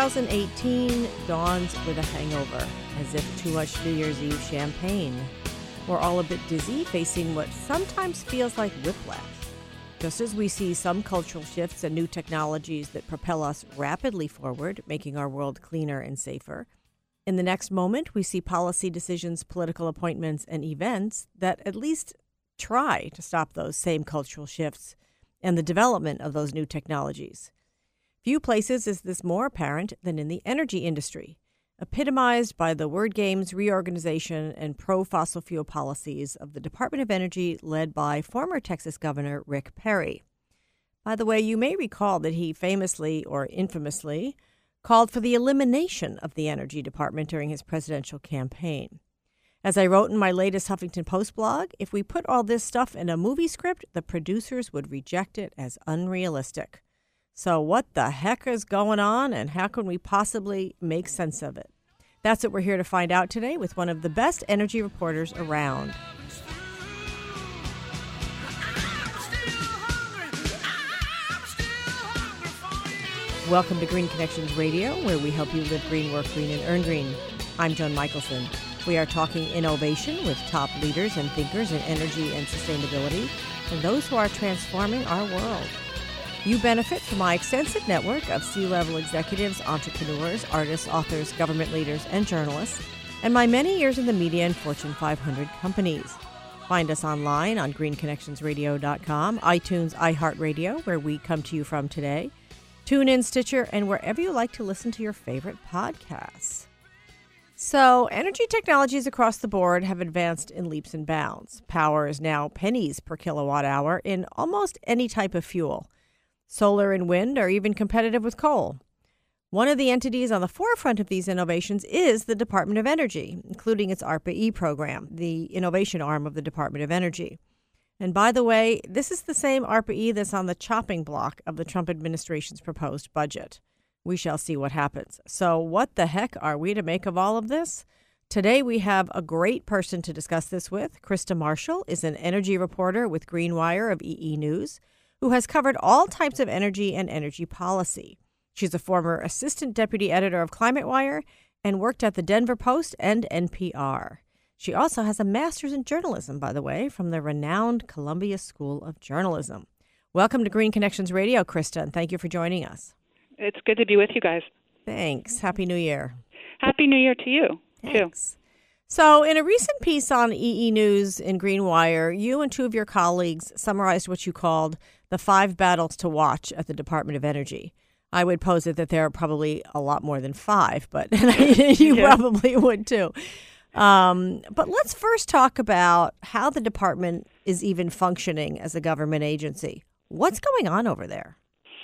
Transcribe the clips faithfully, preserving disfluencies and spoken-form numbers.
thousand eighteen dawns with a hangover, as if too much New Year's Eve champagne. We're all a bit dizzy, facing what sometimes feels like whiplash. Just as we see some cultural shifts and new technologies that propel us rapidly forward, making our world cleaner and safer, in the next moment we see policy decisions, political appointments, and events that at least try to stop those same cultural shifts and the development of those new technologies. Few places is this more apparent than in the energy industry, epitomized by the word games, reorganization, and pro-fossil fuel policies of the Department of Energy led by former Texas Governor Rick Perry. By the way, you may recall that he famously or infamously called for the elimination of the Energy Department during his presidential campaign. As I wrote in my latest Huffington Post blog, if we put all this stuff in a movie script, the producers would reject it as unrealistic. So what the heck is going on, and how can we possibly make sense of it? That's what we're here to find out today with one of the best energy reporters around. Welcome to Green Connections Radio, where we help you live green, work green, and earn green. I'm Joan Michelson. We are talking innovation with top leaders and thinkers in energy and sustainability, and those who are transforming our world. You benefit from my extensive network of C-level executives, entrepreneurs, artists, authors, government leaders, and journalists, and my many years in the media and Fortune five hundred companies. Find us online on green connections radio dot com, iTunes, iHeartRadio, where we come to you from today, TuneIn, Stitcher, and wherever you like to listen to your favorite podcasts. So, energy technologies across the board have advanced in leaps and bounds. Power is now pennies per kilowatt hour in almost any type of fuel. Solar and wind are even competitive with coal. One of the entities on the forefront of these innovations is the Department of Energy, including its ARPA-E program, the innovation arm of the Department of Energy. And by the way, this is the same ARPA-E that's on the chopping block of the Trump administration's proposed budget. We shall see what happens. So what the heck are we to make of all of this? Today we have a great person to discuss this with. Krista Marshall is an energy reporter with Greenwire of E E News, who has covered all types of energy and energy policy. She's a former assistant deputy editor of ClimateWire and worked at the Denver Post and N P R. She also has a master's in journalism, by the way, from the renowned Columbia School of Journalism. Welcome to Green Connections Radio, Krista, and thank you for joining us. It's good to be with you guys. Thanks. Happy New Year. Happy New Year to you, Thanks. too. So in a recent piece on E E News in Greenwire, you and two of your colleagues summarized what you called the five battles to watch at the Department of Energy. I would posit that there are probably a lot more than five, but you yeah. probably would too. Um, but let's first talk about how the department is even functioning as a government agency. What's going on over there?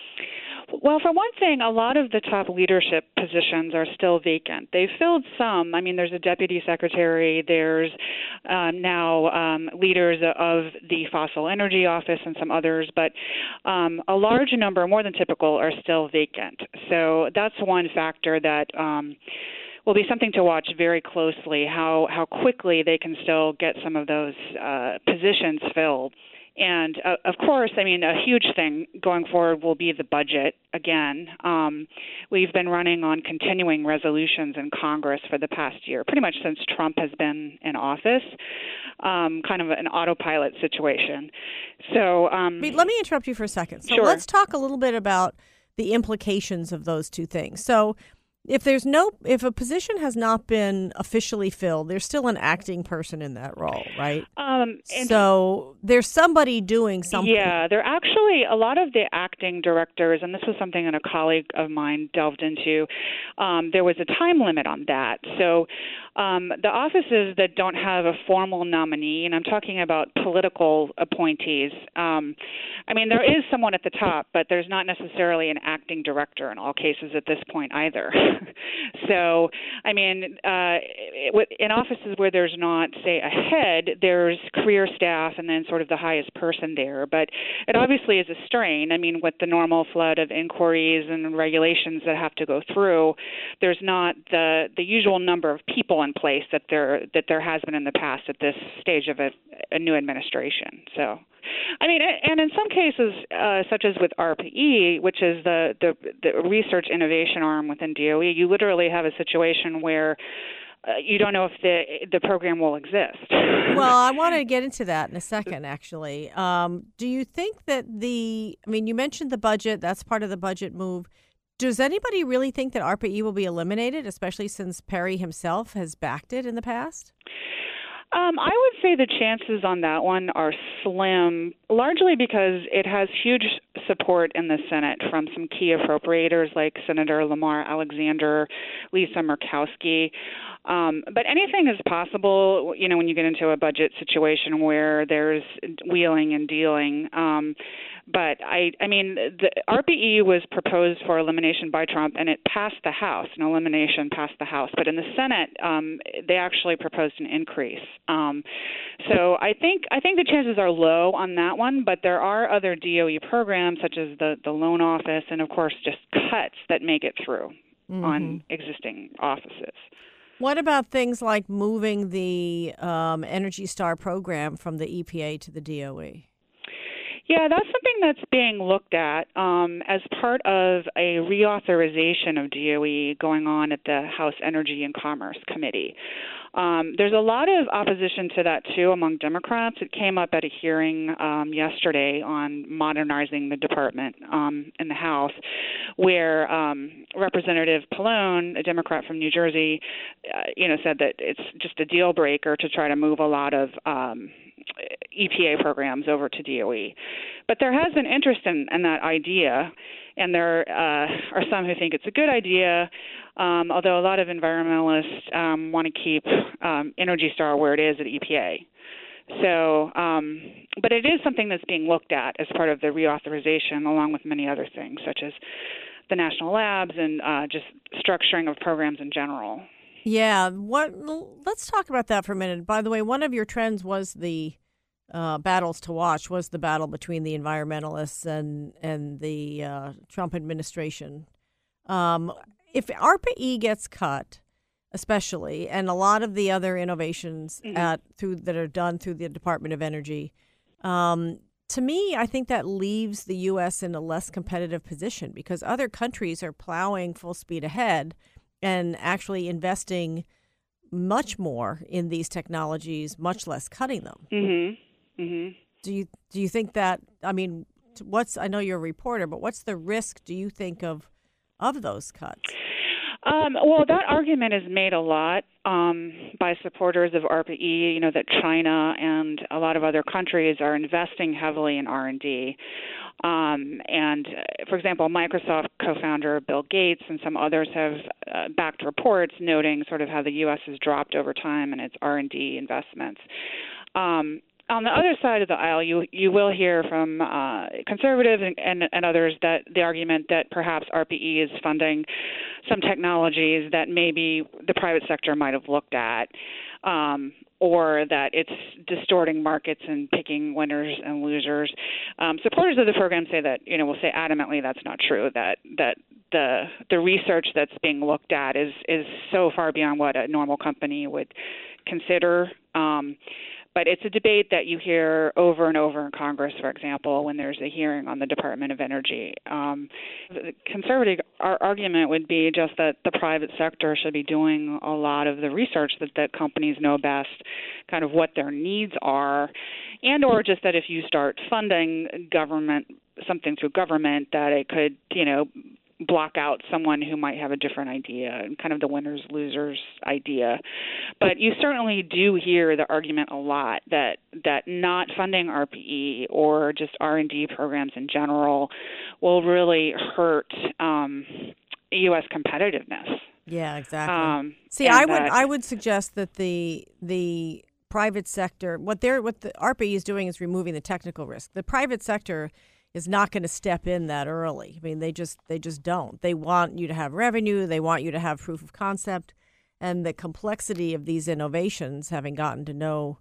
Well, for one thing, a lot of the top leadership positions are still vacant. They've filled some. I mean, there's a deputy secretary. There's uh, now um, leaders of the fossil energy office and some others. But um, a large number, more than typical, are still vacant. So that's one factor that um, will be something to watch very closely, how, how quickly they can still get some of those uh, positions filled. And, uh, of course, I mean, a huge thing going forward will be the budget again. Um, we've been running on continuing resolutions in Congress for the past year, pretty much since Trump has been in office, um, kind of an autopilot situation. So, um, Wait, let me interrupt you for a second. So sure. Let's talk a little bit about the implications of those two things. So if there's no, if a position has not been officially filled, there's still an acting person in that role, right? Um, and so there's somebody doing something. Yeah, there are actually a lot of the acting directors, and this was something that a colleague of mine delved into. Um, there was a time limit on that. So um, the offices that don't have a formal nominee, and I'm talking about political appointees, um, I mean, there is someone at the top, but there's not necessarily an acting director in all cases at this point either. So, I mean, uh, in offices where there's not, say, a head, there's career staff and then sort of the highest person there. But it obviously is a strain. I mean, with the normal flood of inquiries and regulations that have to go through, there's not the, the usual number of people control in place that there that there has been in the past at this stage of a, a new administration. So, I mean, and in some cases, uh, such as with A R P E, which is the, the the research innovation arm within D O E, you literally have a situation where Uh, you don't know if the the program will exist. Well, I want to get into that in a second, actually. Um, do you think that the, I mean, you mentioned the budget, that's part of the budget move. Does anybody really think that A R P E will be eliminated, especially since Perry himself has backed it in the past? Um, I would say the chances on that one are slim, largely because it has huge support in the Senate from some key appropriators like Senator Lamar Alexander, Lisa Murkowski. Um, but anything is possible, you know, when you get into a budget situation where there's wheeling and dealing. Um, but I, I mean, the A R P E was proposed for elimination by Trump, and it passed the House. An elimination passed the House, but in the Senate, um, they actually proposed an increase. Um, so I think I think the chances are low on that one. But there are other D O E programs, such as the the loan office, and of course, just cuts that make it through mm-hmm. on existing offices. What about things like moving the um, Energy Star program from the E P A to the D O E? Yeah, that's something that's being looked at um, as part of a reauthorization of D O E going on at the House Energy and Commerce Committee. Um, there's a lot of opposition to that, too, among Democrats. It came up at a hearing um, yesterday on modernizing the department um, in the House, where um, Representative Pallone, a Democrat from New Jersey, uh, you know, said that it's just a deal breaker to try to move a lot of um, E P A programs over to D O E. But there has been interest in, in that idea, and there uh, are some who think it's a good idea, um, although a lot of environmentalists um, want to keep um, Energy Star where it is at E P A. So, um, but it is something that's being looked at as part of the reauthorization, along with many other things, such as the national labs and uh, just structuring of programs in general. Yeah, what? Let's talk about that for a minute. By the way, one of your trends was the uh, battles to watch, was the battle between the environmentalists and, and the uh, Trump administration. Um, if A R P E gets cut, especially, and a lot of the other innovations mm-hmm. at through that are done through the Department of Energy, um, to me, I think that leaves the U S in a less competitive position because other countries are plowing full speed ahead and actually investing much more in these technologies, much less cutting them. Mm-hmm. Mm-hmm. Do you do you think that? I mean, what's? I know you're a reporter, but what's the risk? Do you think of of those cuts? Um, well, that argument is made a lot um, by supporters of A R P E. You know that China and a lot of other countries are investing heavily in R and D. Um, and, uh, for example, Microsoft co-founder Bill Gates and some others have uh, backed reports noting sort of how the U S has dropped over time in its R and D investments. Um, on the other side of the aisle, you you will hear from uh, conservatives and, and, and others that the argument that perhaps A R P E is funding some technologies that maybe the private sector might have looked at. Um, or that it's distorting markets and picking winners and losers. Um, supporters of the program say that, you know, will say adamantly that's not true, that that the the research that's being looked at is, is so far beyond what a normal company would consider. Um, but it's a debate that you hear over and over in Congress, for example, when there's a hearing on the Department of Energy. Um, the conservative our argument would be just that the private sector should be doing a lot of the research that, that companies know best, kind of what their needs are, and or just that if you start funding government, something through government, that it could, you know, block out someone who might have a different idea, kind of the winners losers idea. But you certainly do hear the argument a lot that that not funding R P E or just R and D programs in general will really hurt um, U S competitiveness. Yeah, exactly. Um, See, I would I would suggest that the the private sector, what they're what the R P E is doing is removing the technical risk. The private sector is not going to step in that early. I mean, they just they just don't. They want you to have revenue. They want you to have proof of concept. And the complexity of these innovations, having gotten to know,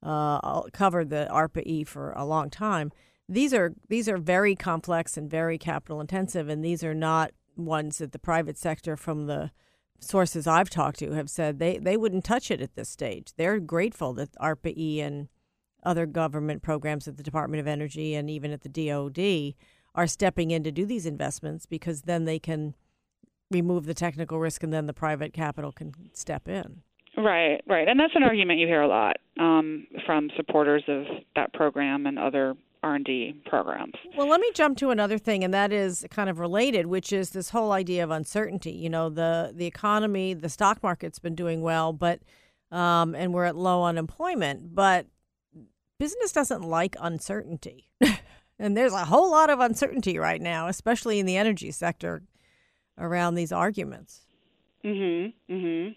uh, covered the A R P E for a long time, these are these are very complex and very capital intensive, and these are not ones that the private sector from the sources I've talked to have said they, they wouldn't touch it at this stage. They're grateful that ARPA-E and other government programs at the Department of Energy and even at the D O D are stepping in to do these investments, because then they can remove the technical risk and then the private capital can step in. Right, right. And that's an argument you hear a lot um, from supporters of that program and other R and D programs. Well, let me jump to another thing, and that is kind of related, which is this whole idea of uncertainty. You know, the, the economy, the stock market's been doing well, but um, and we're at low unemployment, but business doesn't like uncertainty. And there's a whole lot of uncertainty right now, especially in the energy sector around these arguments. Mm-hmm, mm-hmm.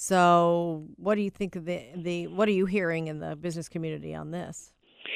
So what do you think of the, the what are you hearing in the business community on this?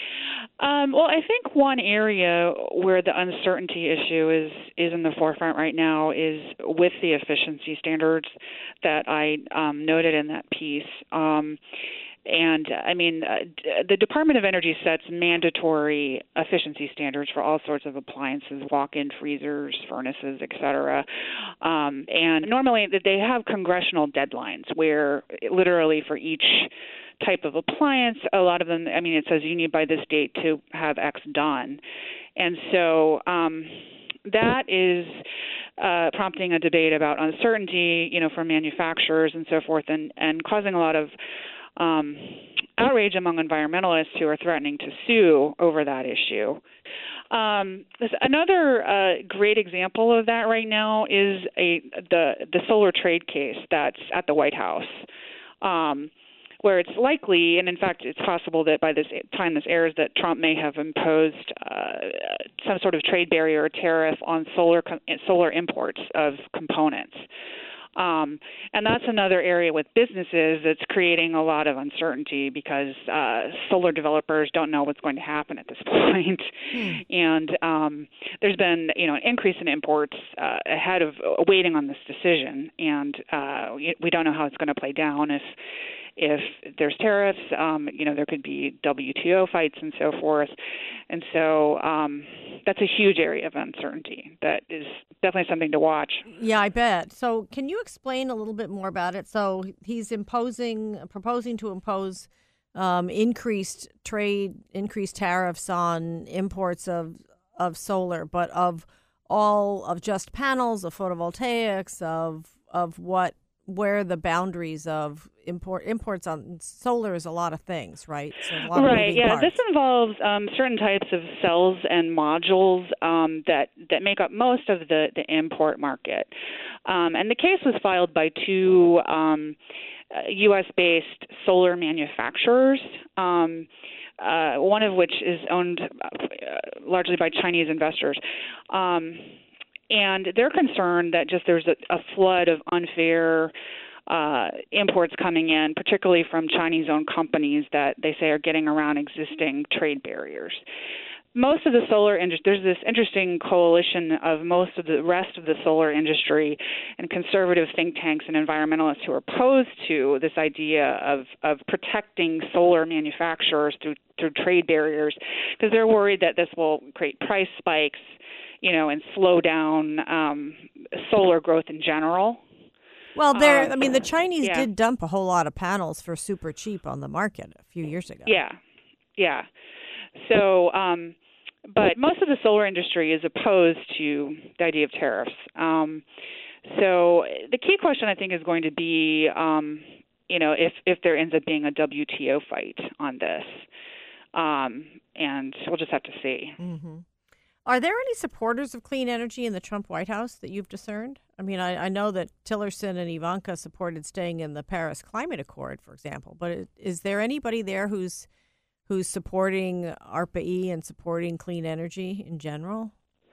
Um, well, I think one area where the uncertainty issue is, is in the forefront right now is with the efficiency standards that I um, noted in that piece. Um, and, I mean, uh, the Department of Energy sets mandatory efficiency standards for all sorts of appliances, walk-in freezers, furnaces, et cetera. Um, and normally they have congressional deadlines where literally for each type of appliance, a lot of them, I mean, it says you need by this date to have X done. And so um, that is uh, prompting a debate about uncertainty, you know, for manufacturers and so forth, and, and causing a lot of um, outrage among environmentalists who are threatening to sue over that issue. Um, another uh, great example of that right now is a the, the solar trade case that's at the White House. Um, where it's likely, and in fact it's possible that by this time this airs, that Trump may have imposed uh, some sort of trade barrier or tariff on solar solar imports of components. Um, and that's another area with businesses that's creating a lot of uncertainty, because uh, solar developers don't know what's going to happen at this point. Mm. And um, there's been, you know, an increase in imports uh, ahead of uh, waiting on this decision, and uh, we don't know how it's going to play down. If If there's tariffs, um, you know, there could be W T O fights and so forth. And so um, that's a huge area of uncertainty that is definitely something to watch. Yeah, I bet. So can you explain a little bit more about it? So he's imposing, proposing to impose um, increased trade, increased tariffs on imports of, of solar, but of all of just panels, of photovoltaics, of of what, where the boundaries of import imports on solar is a lot of things, right? So a lot right. Of yeah. parts. This involves um, certain types of cells and modules um, that that make up most of the the import market. Um, and the case was filed by two um, uh, U S based solar manufacturers. Um, uh, one of which is owned uh, largely by Chinese investors. Um, And they're concerned that just there's a, a flood of unfair uh, imports coming in, particularly from Chinese-owned companies that they say are getting around existing trade barriers. Most of the solar industry, there's this interesting coalition of most of the rest of the solar industry and conservative think tanks and environmentalists who are opposed to this idea of, of protecting solar manufacturers through, through trade barriers, because they're worried that this will create price spikes, you know, and slow down um, solar growth in general. Well, there. Um, I mean, the Chinese yeah. did dump a whole lot of panels for super cheap on the market a few years ago. Yeah, yeah. So, um, but most of the solar industry is opposed to the idea of tariffs. Um, so the key question, I think, is going to be, um, you know, if, if there ends up being a W T O fight on this. Um, and we'll just have to see. Mm-hmm. Are there any supporters of clean energy in the Trump White House that you've discerned? I mean, I, I know that Tillerson and Ivanka supported staying in the Paris Climate Accord, for example. But is there anybody there who's who's supporting ARPA-E and supporting clean energy in general?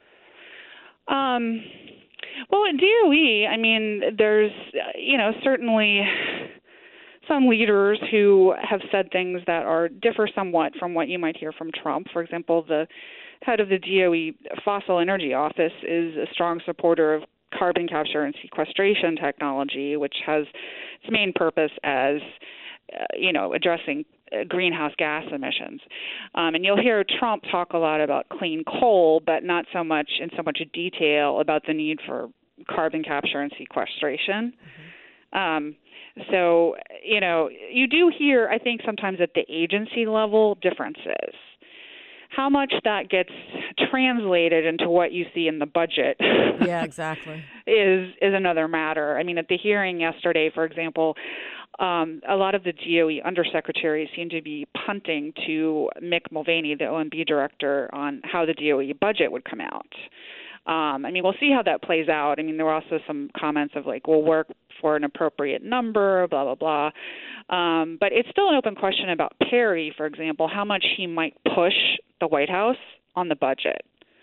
Um, well, at D O E, I mean, there's, you know, certainly some leaders who have said things that are differ somewhat from what you might hear from Trump. For example, the head of the D O E Fossil Energy Office is a strong supporter of carbon capture and sequestration technology, which has its main purpose as, uh, you know, addressing uh, greenhouse gas emissions. Um, and you'll hear Trump talk a lot about clean coal, but not so much in so much detail about the need for carbon capture and sequestration. Um, so, you know, you do hear, I think, sometimes at the agency level differences. How much that gets translated into what you see in the budget yeah, exactly. is is another matter. I mean, at the hearing yesterday, for example, um, a lot of the D O E undersecretaries seem to be punting to Mick Mulvaney, the O M B director, on how the D O E budget would come out. Um, I mean, we'll see how that plays out. I mean, there were also some comments of like, we'll work for an appropriate number, blah, blah, blah. Um, but it's still an open question about Perry, for example, how much he might push the White House on the budget.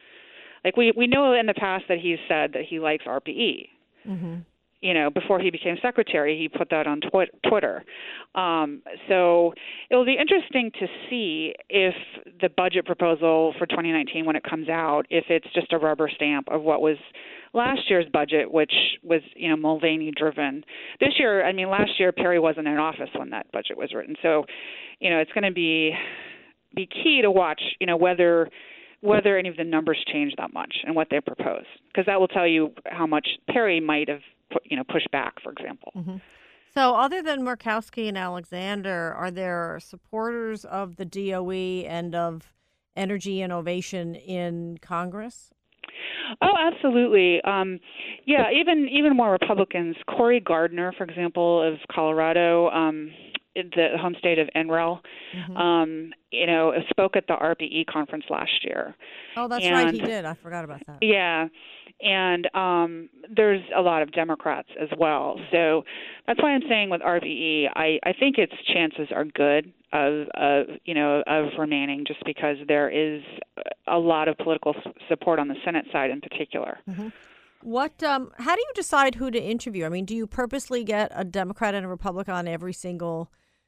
Like we, we know in the past that he's said that he likes R P E. Mm-hmm. You know, before he became secretary, he put that on twi- Twitter. Um, so it will be interesting to see if the budget proposal for twenty nineteen, when it comes out, if it's just a rubber stamp of what was last year's budget, which was, you know, Mulvaney-driven. This year, I mean, last year Perry wasn't in office when that budget was written. So, you know, it's going to be be key to watch, you know, whether whether any of the numbers change that much and what they propose, because that will tell you how much Perry might have you know, push back, for example. Mm-hmm. So other than Murkowski and Alexander, are there supporters of the D O E and of energy innovation in Congress? Oh, absolutely. Um, yeah, even even more Republicans. Cory Gardner, for example, of Colorado, um, the home state of N R E L, mm-hmm. um, you know, spoke at the R P E conference last year. Oh, that's and, right, he did. I forgot about that. Yeah. And um, there's a lot of Democrats as well. So that's why I'm saying with R P E, I, I think its chances are good of, of, you know, of remaining, just because there is a lot of political support on the Senate side in particular. Mm-hmm. What? Um, how do you decide who to interview? I mean, do you purposely get a Democrat and a Republican on every single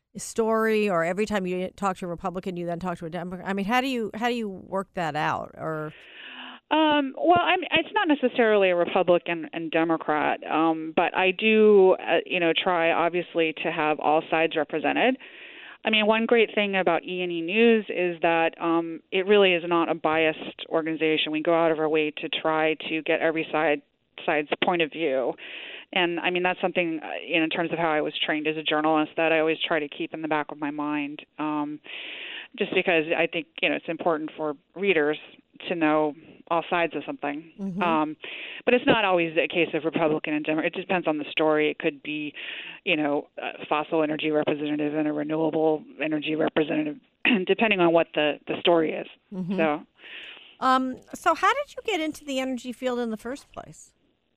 story, or every time you talk to a Republican, you then talk to a Democrat? I mean, how do you how do you work that out? Or Um, well, I mean, it's not necessarily a Republican and Democrat, um, but I do, uh, you know, try obviously to have all sides represented. I mean, one great thing about E and E News is that um, it really is not a biased organization. We go out of our way to try to get every side side's point of view. And I mean, that's something, uh, you know, in terms of how I was trained as a journalist, that I always try to keep in the back of my mind, um, just because I think, you know, it's important for readers to know all sides of something. Mm-hmm. Um, but it's not always a case of Republican and Democrat. It depends on the story. It could be, you know, a fossil energy representative and a renewable energy representative, depending on what the, the story is. Mm-hmm. So, um, so how did you get into the energy field in the first place?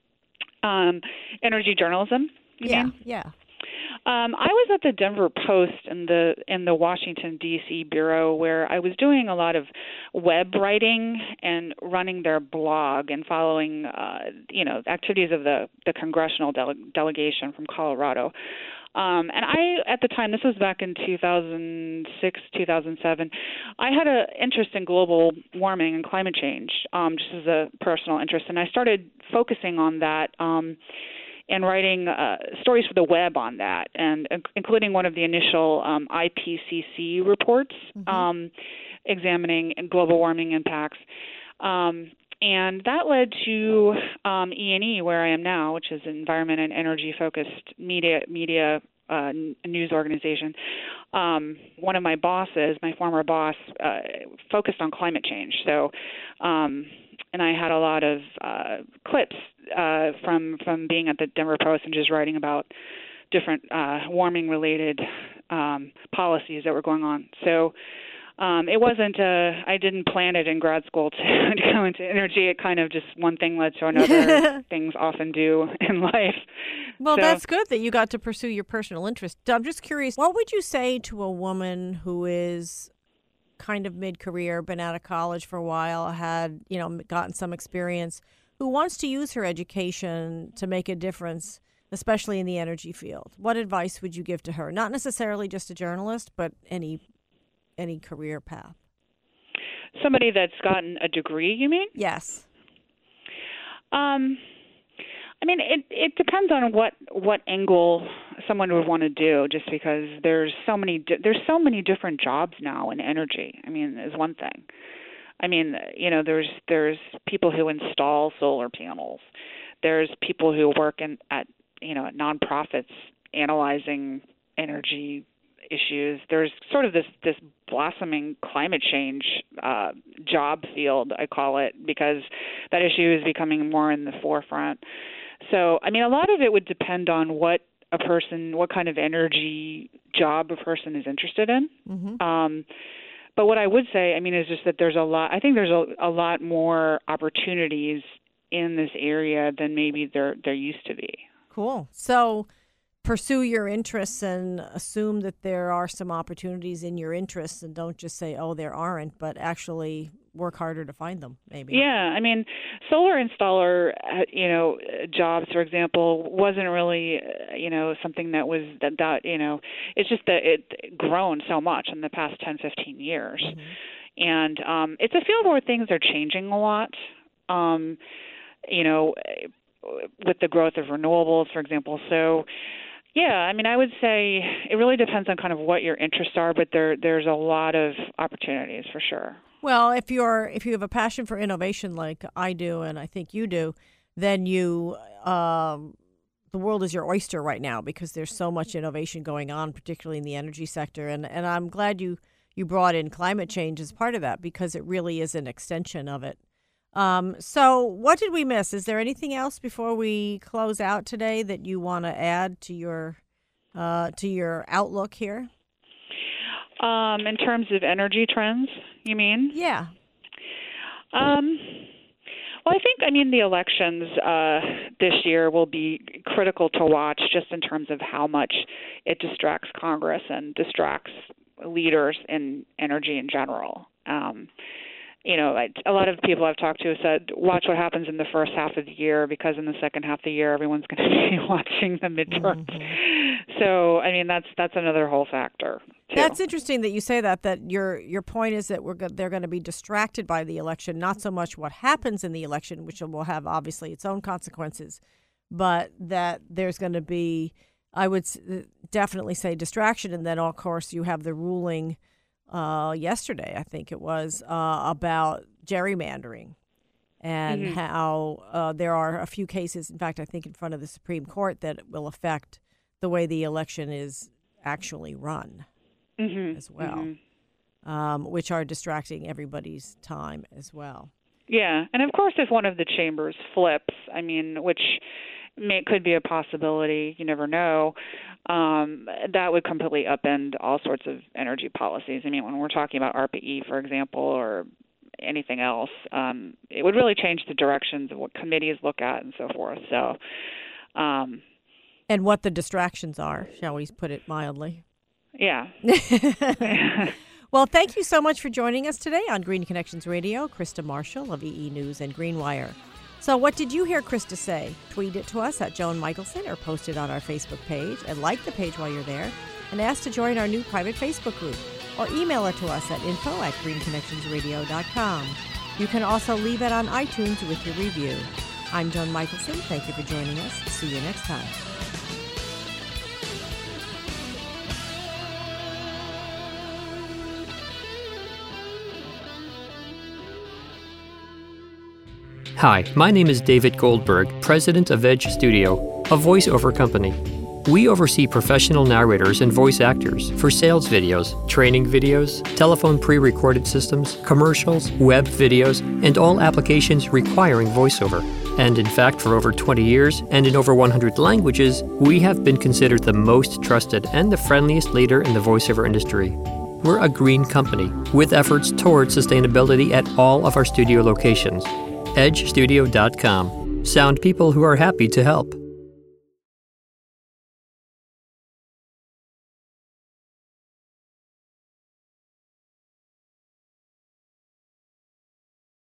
Um, energy journalism, you yeah, mean? Yeah. Um, I was at the Denver Post in the in the Washington, D C bureau, where I was doing a lot of web writing and running their blog and following, uh, you know, activities of the, the congressional dele- delegation from Colorado. Um, and I, at the time, this was back in two thousand six, two thousand seven, I had an interest in global warming and climate change, um, just as a personal interest. And I started focusing on that um, and writing uh, stories for the web on that, and uh, including one of the initial um, I P C C reports mm-hmm. um, examining global warming impacts. Um, and that led to um, E and E, where I am now, which is an environment and energy-focused media media uh, news organization. Um, one of my bosses, my former boss, uh, focused on climate change. So, um, and I had a lot of uh, clips uh, from from being at the Denver Post and just writing about different uh, warming-related um, policies that were going on. So. Um, it wasn't, uh, I didn't plan it in grad school to, to go into energy. It kind of just one thing led to another. Things often do in life. Well, so, that's good that you got to pursue your personal interest. I'm just curious, what would you say to a woman who is kind of mid-career, been out of college for a while, had, you know, gotten some experience, who wants to use her education to make a difference, especially in the energy field? What advice would you give to her? Not necessarily just a journalist, but any any career path. Somebody that's gotten a degree, you mean? Yes. Um, I mean, it it depends on what what angle someone would want to do. Just because there's so many di- there's so many different jobs now in energy. I mean, is one thing. I mean, you know, there's there's people who install solar panels. There's people who work in at you know, nonprofits analyzing energy issues. There's sort of this, this blossoming climate change uh, job field, I call it, because that issue is becoming more in the forefront. So, I mean, a lot of it would depend on what a person, what kind of energy job a person is interested in. Mm-hmm. Um, but what I would say, I mean, is just that there's a lot, I think there's a, a lot more opportunities in this area than maybe there there used to be. Cool. So pursue your interests and assume that there are some opportunities in your interests, and don't just say, oh, there aren't, but actually work harder to find them, maybe. Yeah. I mean, solar installer, you know, jobs, for example, wasn't really, you know, something that was that, that you know, it's just that it grown so much in the past ten, fifteen years. Mm-hmm. And um, it's a field where things are changing a lot. Um, you know, with the growth of renewables, for example. So, yeah, I mean, I would say it really depends on kind of what your interests are, but there there's a lot of opportunities for sure. Well, if you're if you have a passion for innovation like I do, and I think you do, then you um, the world is your oyster right now because there's so much innovation going on, particularly in the energy sector. And and I'm glad you you brought in climate change as part of that because it really is an extension of it. Um, so what did we miss? Is there anything else before we close out today that you want to add to your uh, to your outlook here? Um, in terms of energy trends, you mean? Yeah. Um, well, I think, I mean, the elections uh, this year will be critical to watch just in terms of how much it distracts Congress and distracts leaders in energy in general. Um, you know, a lot of people I've talked to have said, watch what happens in the first half of the year because in the second half of the year, everyone's going to be watching the midterms. Mm-hmm. So, I mean, that's that's another whole factor, too. That's interesting that you say that, that your your point is that we're go- they're going to be distracted by the election, not so much what happens in the election, which will have obviously its own consequences, but that there's going to be, I would definitely say distraction. And then, of course, you have the ruling uh, yesterday, I think it was, uh, about gerrymandering and mm-hmm. how uh, there are a few cases, in fact, I think in front of the Supreme Court, that will affect the way the election is actually run mm-hmm. as well, mm-hmm. um, which are distracting everybody's time as well. Yeah, and of course, if one of the chambers flips, I mean, which may, could be a possibility, you never know, um, that would completely upend all sorts of energy policies. I mean, when we're talking about A R P A E, for example, or anything else, um, it would really change the directions of what committees look at and so forth. So, um, and what the distractions are, shall we put it mildly. Yeah. Well, thank you so much for joining us today on Green Connections Radio. Krista Marshall of E E News and Greenwire. So what did you hear Krista say? Tweet it to us at Joan Michelson or post it on our Facebook page and like the page while you're there and ask to join our new private Facebook group or email it to us at info at green connections radio dot com. You can also leave it on iTunes with your review. I'm Joan Michelson. Thank you for joining us. See you next time. Hi, my name is David Goldberg, president of Edge Studio, a voiceover company. We oversee professional narrators and voice actors for sales videos, training videos, telephone pre-recorded systems, commercials, web videos, and all applications requiring voiceover. And in fact, for over twenty years and in over one hundred languages, we have been considered the most trusted and the friendliest leader in the voiceover industry. We're a green company with efforts towards sustainability at all of our studio locations. edge studio dot com. Sound people who are happy to help.